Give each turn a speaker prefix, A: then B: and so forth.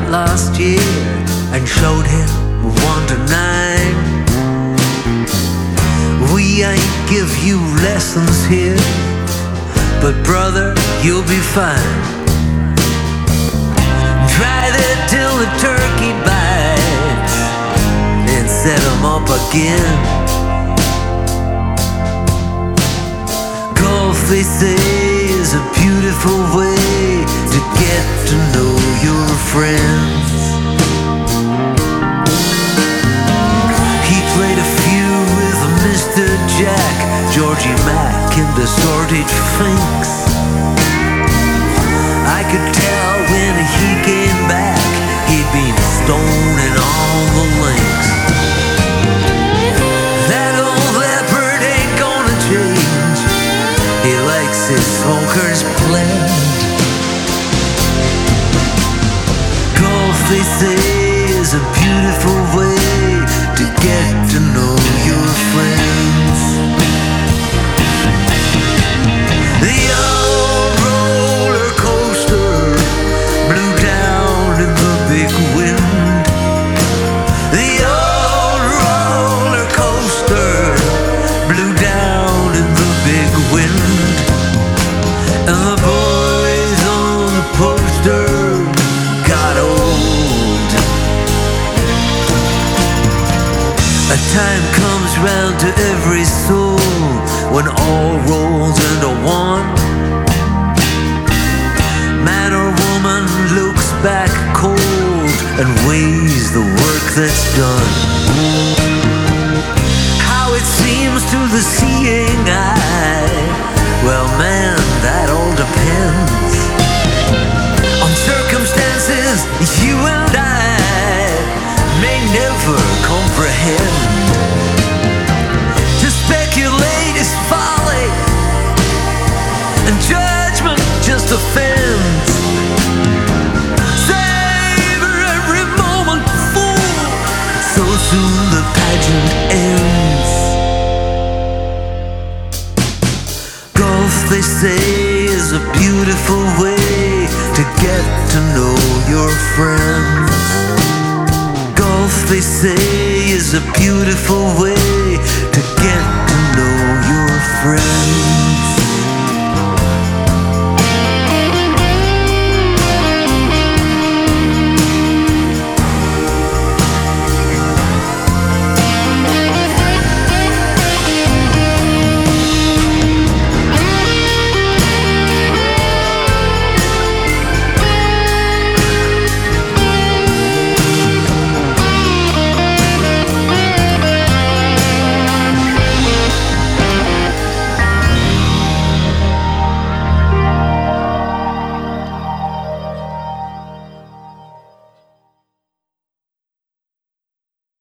A: last year and showed him 1 to 9. We ain't give you lessons here, but brother, you'll be fine. Try that till the turkey bites, then set 'em up again. Golf, they say, is a beautiful way to get to know your friends. He played a few with Mr. Jack, Georgie Mac, and Distorted Finks. I could tell when he came back, he'd been stoning all the links. That old leopard ain't gonna change. He likes his smokers blend. Golf, they say, is a beautiful way to get to know your friends. The old roller coaster blew down in the big wind. The old roller coaster blew down in the big wind. And the boys on the poster got old. A time comes round to every soul when all rolls into one. Man or woman looks back cold and weighs the work that's done. How it seems to the seeing eye, well man, that all depends on circumstances you and I may never comprehend. To speculate is folly, and judgment just offends. Savor every moment, fool, so soon the pageant ends. Golf, they say, is a beautiful way to get to know your friends. Golf, they say, is a beautiful way to get to know your friends.